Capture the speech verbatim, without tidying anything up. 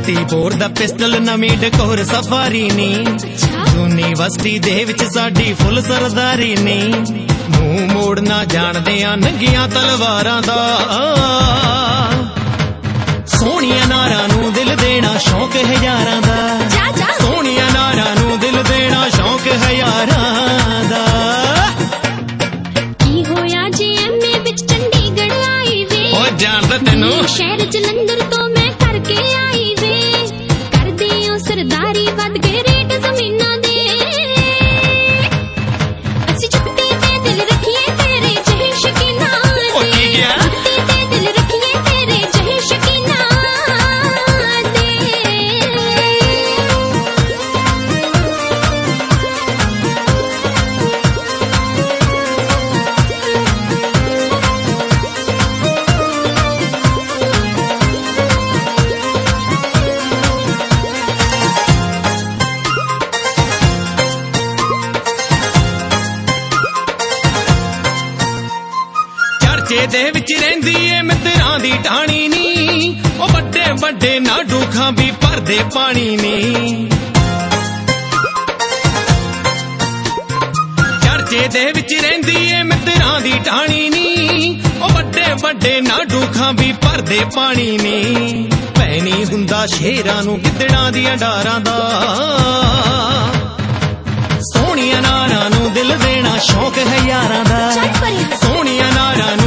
thirty four दा pistol नवीं डकोर सफारी नी यूनिवर्सिटी दे विच साडी फुल सरदारी नी मूंह मोड़ना जाणदे आ नंगियां तलवारां दा सोहणियां नारां नूं दिल देना शौक हज़ारां दा सोहणियां नारां नूं दिल देना शौक हज़ारां दा की होया जे एमए विच चंडीगढ़ आई वे ओ जानदा तैनूं शहर जलंधर तो मैं करके आई वे कर दियो सरदारी वध गए रेट जमीनां दे ਅਸੀਂ ਜੁੱਤੀ ਤੇ ਦਿਲ ਰੱਖੀਏ ਤੇਰੇ ਜਿਹੇ ਸ਼ਕੀਨਾ ਦੇ ओ की गया ਜੁੱਤੀ ਤੇ ਦਿਲ ਰੱਖੀਏ ਤੇਰੇ ਜਿਹੇ ਸ਼ਕੀਨਾ ਦੇ चर्चे दे विच रहिंदी ए मित्रां दी ढाणी नी ओ बड़े बड़े नाडू खां भी भरदे पानी नी चर्चे दे विच रहिंदी ए मित्रां दी ढाणी नी ओ बड़े बड़े नाडू खां भी भरदे पानी नी पैनी हुंदा शेरां नूं गिद्दड़ां दियां डारां दा सोहणियां नारां नूं दिल देना शौक है यारां दा सोहणियां नारां